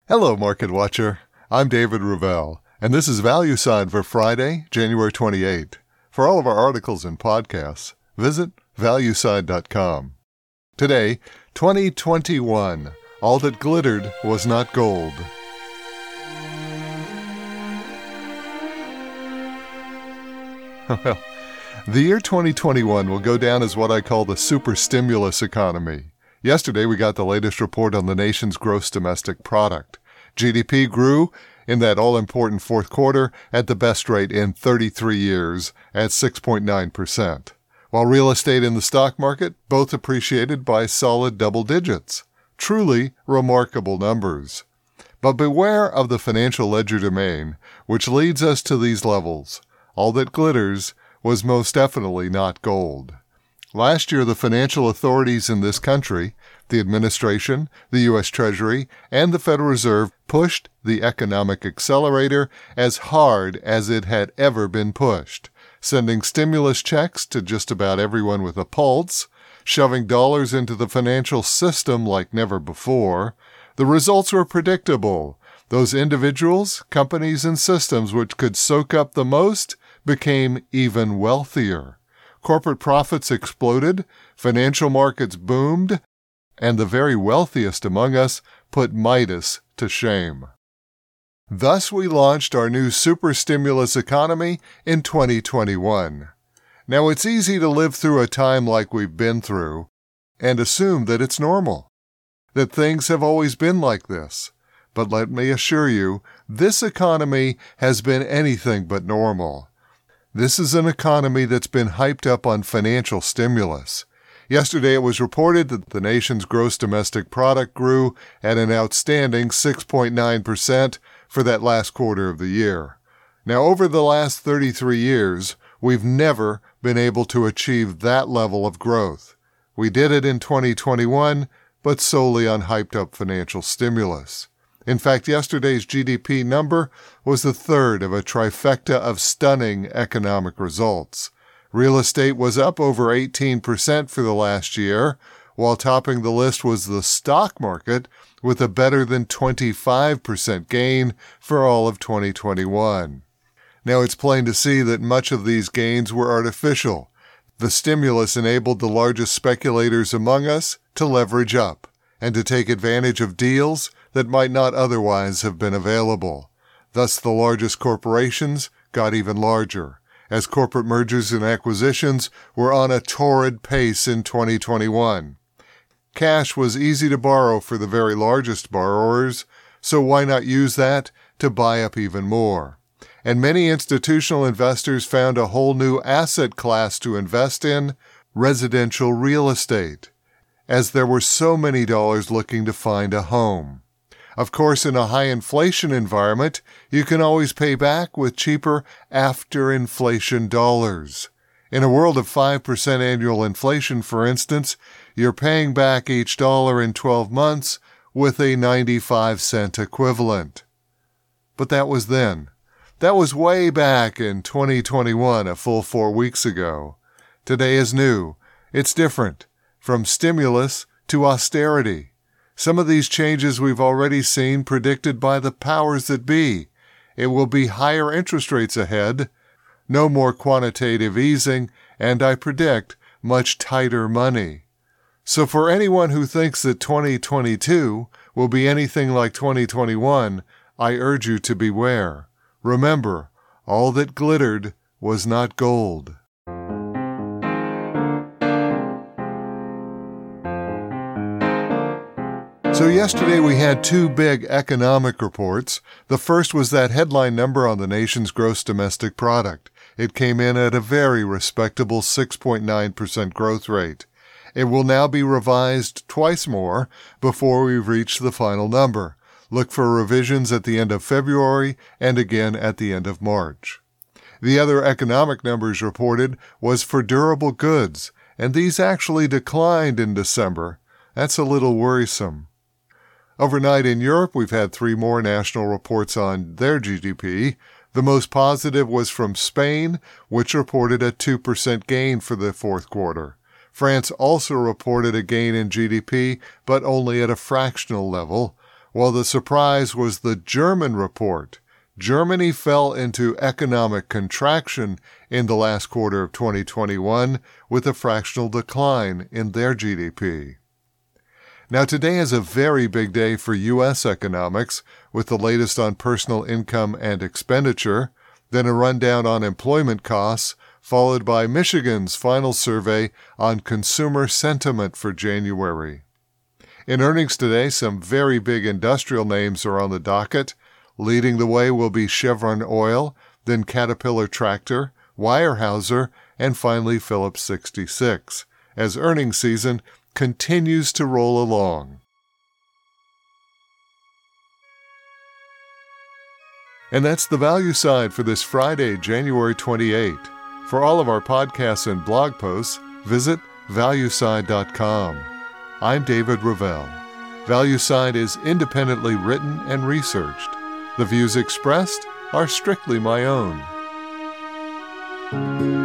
Hello, Market Watcher. I'm David Ravel, and this is ValueSide for Friday, January 28. For all of our articles and podcasts, visit valueside.com. Today, 2021. All that glittered was not gold. Well, the year 2021 will go down as what I call the super stimulus economy. Yesterday, we got the latest report on the nation's gross domestic product. GDP grew in that all-important fourth quarter at the best rate in 33 years at 6.9%, while real estate and the stock market both appreciated by solid double digits. Truly remarkable numbers. But beware of the financial legerdemain, which leads us to these levels. All that glitters was most definitely not gold. Last year, the financial authorities in this country, the administration, the U.S. Treasury, and the Federal Reserve pushed the economic accelerator as hard as it had ever been pushed, sending stimulus checks to just about everyone with a pulse, shoving dollars into the financial system like never before. The results were predictable. Those individuals, companies, and systems which could soak up the most became even wealthier. Corporate profits exploded, financial markets boomed, and the very wealthiest among us put Midas to shame. Thus we launched our new super stimulus economy in 2021. Now it's easy to live through a time like we've been through and assume that it's normal, that things have always been like this. But let me assure you, this economy has been anything but normal. This is an economy that's been hyped up on financial stimulus. Yesterday it was reported that the nation's gross domestic product grew at an outstanding 6.9% for that last quarter of the year. Now, over the last 33 years, we've never been able to achieve that level of growth. We did it in 2021, but solely on hyped-up financial stimulus. In fact, yesterday's GDP number was the third of a trifecta of stunning economic results. Real estate was up over 18% for the last year, while topping the list was the stock market with a better than 25% gain for all of 2021. Now, it's plain to see that much of these gains were artificial. The stimulus enabled the largest speculators among us to leverage up and to take advantage of deals that might not otherwise have been available. Thus, the largest corporations got even larger, as corporate mergers and acquisitions were on a torrid pace in 2021. Cash was easy to borrow for the very largest borrowers, so why not use that to buy up even more? And many institutional investors found a whole new asset class to invest in, residential real estate, as there were so many dollars looking to find a home. Of course, in a high inflation environment, you can always pay back with cheaper after-inflation dollars. In a world of 5% annual inflation, for instance, you're paying back each dollar in 12 months with a 95-cent equivalent. But that was then. That was way back in 2021, a full 4 weeks ago. Today is new. It's different. From stimulus to austerity. Some of these changes we've already seen predicted by the powers that be. It will be higher interest rates ahead, no more quantitative easing, and I predict much tighter money. So for anyone who thinks that 2022 will be anything like 2021, I urge you to beware. Remember, all that glittered was not gold. So yesterday we had two big economic reports. The first was that headline number on the nation's gross domestic product. It came in at a very respectable 6.9% growth rate. It will now be revised twice more before we reach the final number. Look for revisions at the end of February and again at the end of March. The other economic numbers reported was for durable goods, and these actually declined in December. That's a little worrisome. Overnight in Europe, we've had 3 more national reports on their GDP. The most positive was from Spain, which reported a 2% gain for the fourth quarter. France also reported a gain in GDP, but only at a fractional level, Well, the surprise was the German report. Germany fell into economic contraction in the last quarter of 2021 with a fractional decline in their GDP. Now, today is a very big day for U.S. economics, with the latest on personal income and expenditure, then a rundown on employment costs, followed by Michigan's final survey on consumer sentiment for January. In earnings today, some very big industrial names are on the docket. Leading the way will be Chevron Oil, then Caterpillar Tractor, Weyerhaeuser, and finally Phillips 66, as earnings season continues to roll along. And that's the value side for this Friday, January 28. For all of our podcasts and blog posts, visit valueside.com. I'm David Ravel. ValueSide is independently written and researched. The views expressed are strictly my own.